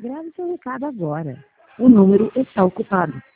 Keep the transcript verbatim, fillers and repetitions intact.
Grave seu recado agora. O número está ocupado.